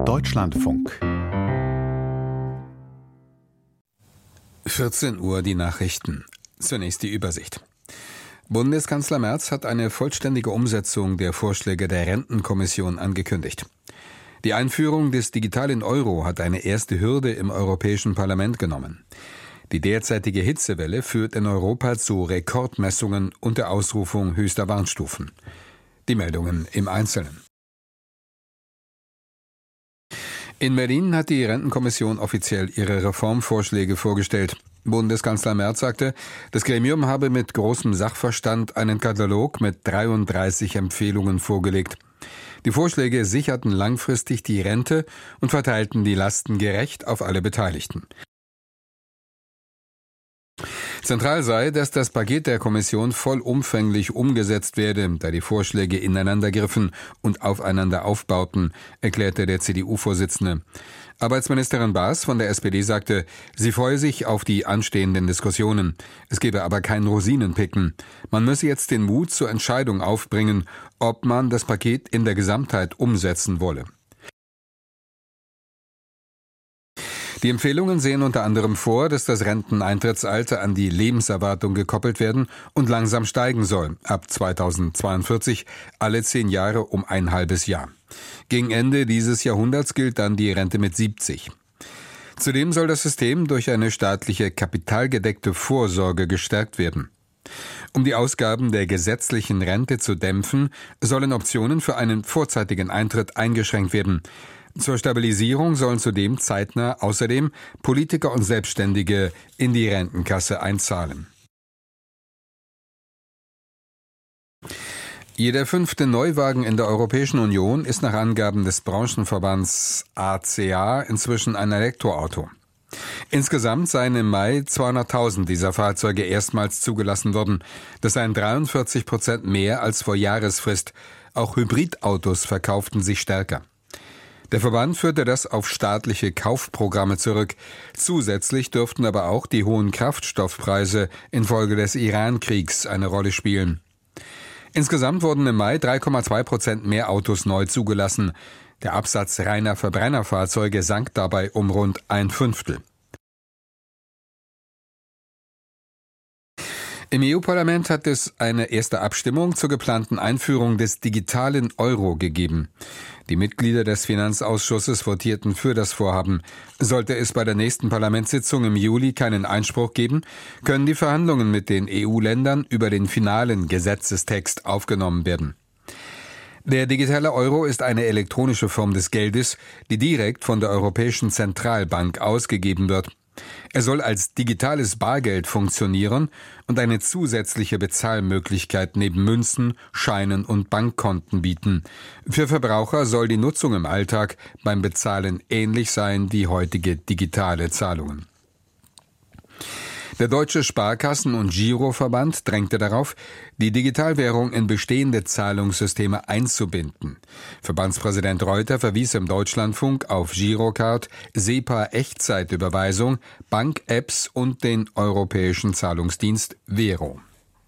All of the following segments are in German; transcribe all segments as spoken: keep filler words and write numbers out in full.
Deutschlandfunk. vierzehn Uhr die Nachrichten. Zunächst die Übersicht. Bundeskanzler Merz hat eine vollständige Umsetzung der Vorschläge der Rentenkommission angekündigt. Die Einführung des digitalen Euro hat eine erste Hürde im Europäischen Parlament genommen. Die derzeitige Hitzewelle führt in Europa zu Rekordmessungen und der Ausrufung höchster Warnstufen. Die Meldungen im Einzelnen. In Berlin hat die Rentenkommission offiziell ihre Reformvorschläge vorgestellt. Bundeskanzler Merz sagte, das Gremium habe mit großem Sachverstand einen Katalog mit dreiunddreißig Empfehlungen vorgelegt. Die Vorschläge sicherten langfristig die Rente und verteilten die Lasten gerecht auf alle Beteiligten. Zentral sei, dass das Paket der Kommission vollumfänglich umgesetzt werde, da die Vorschläge ineinandergriffen und aufeinander aufbauten, erklärte der C D U-Vorsitzende. Arbeitsministerin Baas von der S P D sagte, sie freue sich auf die anstehenden Diskussionen. Es gebe aber kein Rosinenpicken. Man müsse jetzt den Mut zur Entscheidung aufbringen, ob man das Paket in der Gesamtheit umsetzen wolle. Die Empfehlungen sehen unter anderem vor, dass das Renteneintrittsalter an die Lebenserwartung gekoppelt werden und langsam steigen soll, ab zweitausendzweiundvierzig alle zehn Jahre um ein halbes Jahr. Gegen Ende dieses Jahrhunderts gilt dann die Rente mit siebzig. Zudem soll das System durch eine staatliche kapitalgedeckte Vorsorge gestärkt werden. Um die Ausgaben der gesetzlichen Rente zu dämpfen, sollen Optionen für einen vorzeitigen Eintritt eingeschränkt werden. Zur Stabilisierung sollen zudem zeitnah außerdem Politiker und Selbstständige in die Rentenkasse einzahlen. Jeder fünfte Neuwagen in der Europäischen Union ist nach Angaben des Branchenverbands A C A inzwischen ein Elektroauto. Insgesamt seien im Mai zweihunderttausend dieser Fahrzeuge erstmals zugelassen worden. Das seien dreiundvierzig Prozent mehr als vor Jahresfrist. Auch Hybridautos verkauften sich stärker. Der Verband führte das auf staatliche Kaufprogramme zurück. Zusätzlich dürften aber auch die hohen Kraftstoffpreise infolge des Iran-Kriegs eine Rolle spielen. Insgesamt wurden im Mai drei Komma zwei Prozent mehr Autos neu zugelassen. Der Absatz reiner Verbrennerfahrzeuge sank dabei um rund ein Fünftel. Im E U-Parlament hat es eine erste Abstimmung zur geplanten Einführung des digitalen Euro gegeben. Die Mitglieder des Finanzausschusses votierten für das Vorhaben. Sollte es bei der nächsten Parlamentssitzung im Juli keinen Einspruch geben, können die Verhandlungen mit den E U-Ländern über den finalen Gesetzestext aufgenommen werden. Der digitale Euro ist eine elektronische Form des Geldes, die direkt von der Europäischen Zentralbank ausgegeben wird. Er soll als digitales Bargeld funktionieren und eine zusätzliche Bezahlmöglichkeit neben Münzen, Scheinen und Bankkonten bieten. Für Verbraucher soll die Nutzung im Alltag beim Bezahlen ähnlich sein wie heutige digitale Zahlungen. Der Deutsche Sparkassen- und Giroverband drängte darauf, die Digitalwährung in bestehende Zahlungssysteme einzubinden. Verbandspräsident Reuter verwies im Deutschlandfunk auf Girocard, SEPA-Echtzeitüberweisung, Bank-Apps und den europäischen Zahlungsdienst Vero.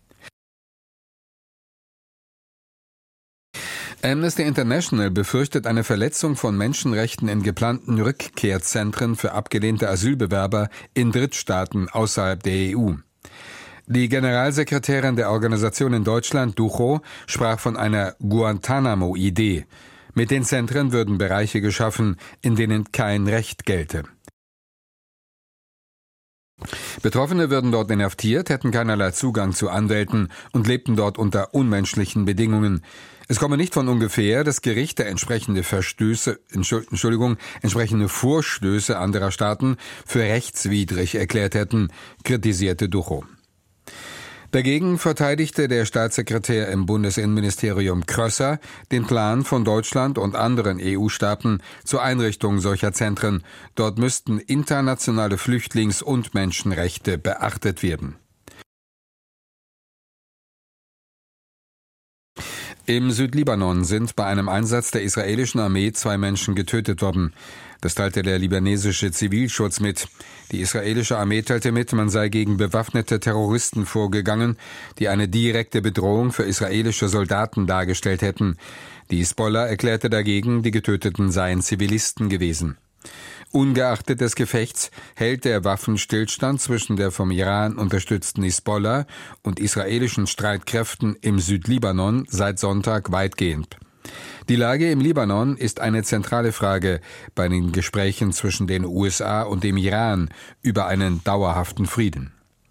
Amnesty International befürchtet eine Verletzung von Menschenrechten in geplanten Rückkehrzentren für abgelehnte Asylbewerber in Drittstaaten außerhalb der E U. Die Generalsekretärin der Organisation in Deutschland, Duchow, sprach von einer Guantanamo-Idee. Mit den Zentren würden Bereiche geschaffen, in denen kein Recht gelte. Betroffene würden dort inhaftiert, hätten keinerlei Zugang zu Anwälten und lebten dort unter unmenschlichen Bedingungen. Es komme nicht von ungefähr, dass Gerichte entsprechende Verstöße, Entschuldigung, entsprechende Vorstöße anderer Staaten für rechtswidrig erklärt hätten, kritisierte Duchow. Dagegen verteidigte der Staatssekretär im Bundesinnenministerium Krösser den Plan von Deutschland und anderen E U-Staaten zur Einrichtung solcher Zentren. Dort müssten internationale Flüchtlings- und Menschenrechte beachtet werden. Im Südlibanon sind bei einem Einsatz der israelischen Armee zwei Menschen getötet worden. Das teilte der libanesische Zivilschutz mit. Die israelische Armee teilte mit, man sei gegen bewaffnete Terroristen vorgegangen, die eine direkte Bedrohung für israelische Soldaten dargestellt hätten. Die Hisbollah erklärte dagegen, die Getöteten seien Zivilisten gewesen. Ungeachtet des Gefechts hält der Waffenstillstand zwischen der vom Iran unterstützten Hisbollah und israelischen Streitkräften im Südlibanon seit Sonntag weitgehend. Die Lage im Libanon ist eine zentrale Frage bei den Gesprächen zwischen den U S A und dem Iran über einen dauerhaften Frieden.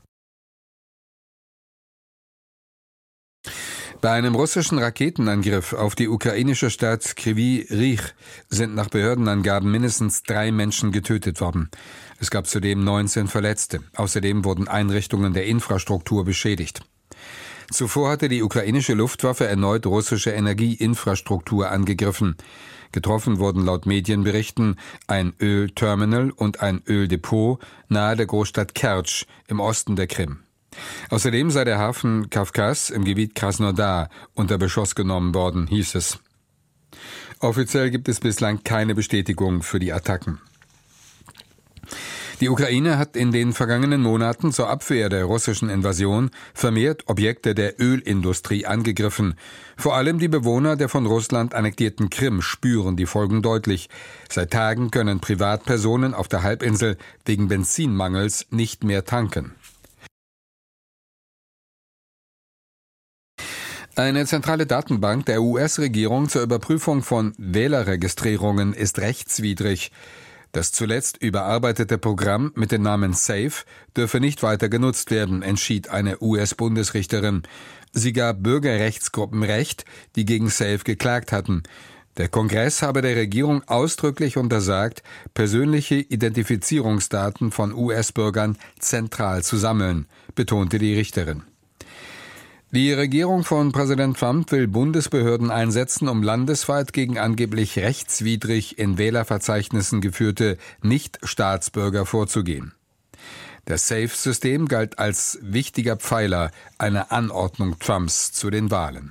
Bei einem russischen Raketenangriff auf die ukrainische Stadt Kryvyi Rih sind nach Behördenangaben mindestens drei Menschen getötet worden. Es gab zudem neunzehn Verletzte. Außerdem wurden Einrichtungen der Infrastruktur beschädigt. Zuvor hatte die ukrainische Luftwaffe erneut russische Energieinfrastruktur angegriffen. Getroffen wurden laut Medienberichten ein Ölterminal und ein Öldepot nahe der Großstadt Kertsch im Osten der Krim. Außerdem sei der Hafen Kawkas im Gebiet Krasnodar unter Beschuss genommen worden, hieß es. Offiziell gibt es bislang keine Bestätigung für die Attacken. Die Ukraine hat in den vergangenen Monaten zur Abwehr der russischen Invasion vermehrt Objekte der Ölindustrie angegriffen. Vor allem die Bewohner der von Russland annektierten Krim spüren die Folgen deutlich. Seit Tagen können Privatpersonen auf der Halbinsel wegen Benzinmangels nicht mehr tanken. Eine zentrale Datenbank der U S-Regierung zur Überprüfung von Wählerregistrierungen ist rechtswidrig. Das zuletzt überarbeitete Programm mit dem Namen SAFE dürfe nicht weiter genutzt werden, entschied eine U S-Bundesrichterin. Sie gab Bürgerrechtsgruppen Recht, die gegen SAFE geklagt hatten. Der Kongress habe der Regierung ausdrücklich untersagt, persönliche Identifizierungsdaten von U S-Bürgern zentral zu sammeln, betonte die Richterin. Die Regierung von Präsident Trump will Bundesbehörden einsetzen, um landesweit gegen angeblich rechtswidrig in Wählerverzeichnissen geführte Nicht-Staatsbürger vorzugehen. Das SAFE-System galt als wichtiger Pfeiler einer Anordnung Trumps zu den Wahlen.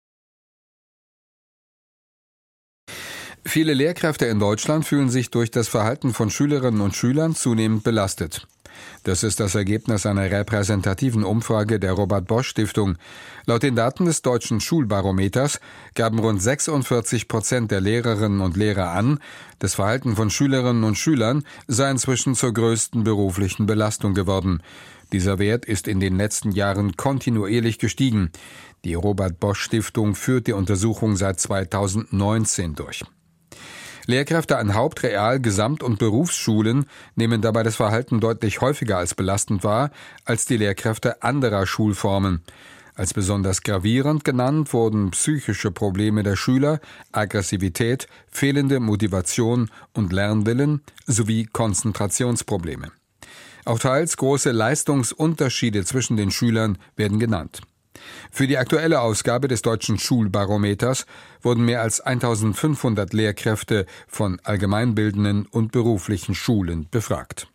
Viele Lehrkräfte in Deutschland fühlen sich durch das Verhalten von Schülerinnen und Schülern zunehmend belastet. Das ist das Ergebnis einer repräsentativen Umfrage der Robert-Bosch-Stiftung. Laut den Daten des deutschen Schulbarometers gaben rund sechsundvierzig Prozent der Lehrerinnen und Lehrer an, das Verhalten von Schülerinnen und Schülern sei inzwischen zur größten beruflichen Belastung geworden. Dieser Wert ist in den letzten Jahren kontinuierlich gestiegen. Die Robert-Bosch-Stiftung führt die Untersuchung seit zweitausendneunzehn durch. Lehrkräfte an Haupt-, Real-, Gesamt- und Berufsschulen nehmen dabei das Verhalten deutlich häufiger als belastend wahr als die Lehrkräfte anderer Schulformen. Als besonders gravierend genannt wurden psychische Probleme der Schüler, Aggressivität, fehlende Motivation und Lernwillen sowie Konzentrationsprobleme. Auch teils große Leistungsunterschiede zwischen den Schülern werden genannt. Für die aktuelle Ausgabe des deutschen Schulbarometers wurden mehr als eintausendfünfhundert Lehrkräfte von allgemeinbildenden und beruflichen Schulen befragt.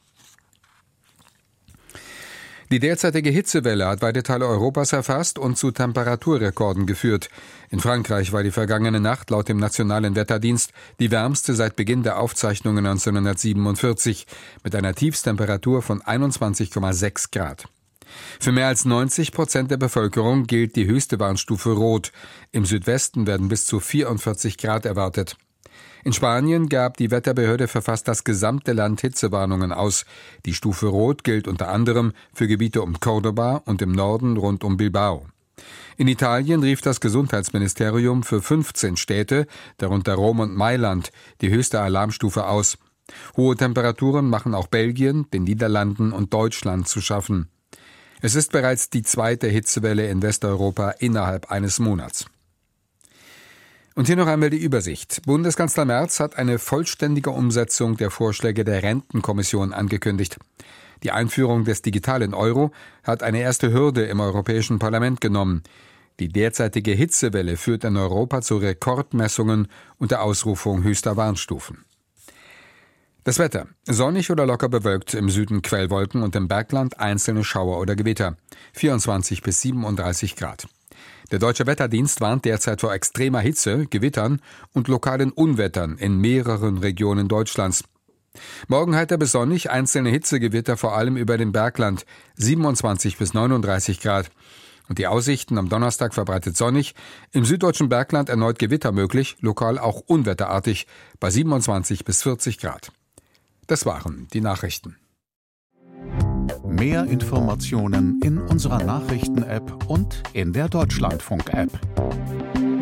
Die derzeitige Hitzewelle hat weite Teile Europas erfasst und zu Temperaturrekorden geführt. In Frankreich war die vergangene Nacht laut dem Nationalen Wetterdienst die wärmste seit Beginn der Aufzeichnungen neunzehnhundertsiebenundvierzig mit einer Tiefstemperatur von einundzwanzig Komma sechs Grad. Für mehr als neunzig Prozent der Bevölkerung gilt die höchste Warnstufe Rot. Im Südwesten werden bis zu vierundvierzig Grad erwartet. In Spanien gab die Wetterbehörde für fast das gesamte Land Hitzewarnungen aus. Die Stufe Rot gilt unter anderem für Gebiete um Córdoba und im Norden rund um Bilbao. In Italien rief das Gesundheitsministerium für fünfzehn Städte, darunter Rom und Mailand, die höchste Alarmstufe aus. Hohe Temperaturen machen auch Belgien, den Niederlanden und Deutschland zu schaffen. Es ist bereits die zweite Hitzewelle in Westeuropa innerhalb eines Monats. Und hier noch einmal die Übersicht. Bundeskanzler Merz hat eine vollständige Umsetzung der Vorschläge der Rentenkommission angekündigt. Die Einführung des digitalen Euro hat eine erste Hürde im Europäischen Parlament genommen. Die derzeitige Hitzewelle führt in Europa zu Rekordmessungen und der Ausrufung höchster Warnstufen. Das Wetter. Sonnig oder locker bewölkt, im Süden Quellwolken und im Bergland einzelne Schauer oder Gewitter. vierundzwanzig bis siebenunddreißig Grad. Der Deutsche Wetterdienst warnt derzeit vor extremer Hitze, Gewittern und lokalen Unwettern in mehreren Regionen Deutschlands. Morgen heiter bis sonnig, einzelne Hitzegewitter vor allem über dem Bergland, siebenundzwanzig bis neununddreißig Grad. Und die Aussichten am Donnerstag verbreitet sonnig, im süddeutschen Bergland erneut Gewitter möglich, lokal auch unwetterartig, bei siebenundzwanzig bis vierzig Grad. Das waren die Nachrichten. Mehr Informationen in unserer Nachrichten-App und in der Deutschlandfunk-App.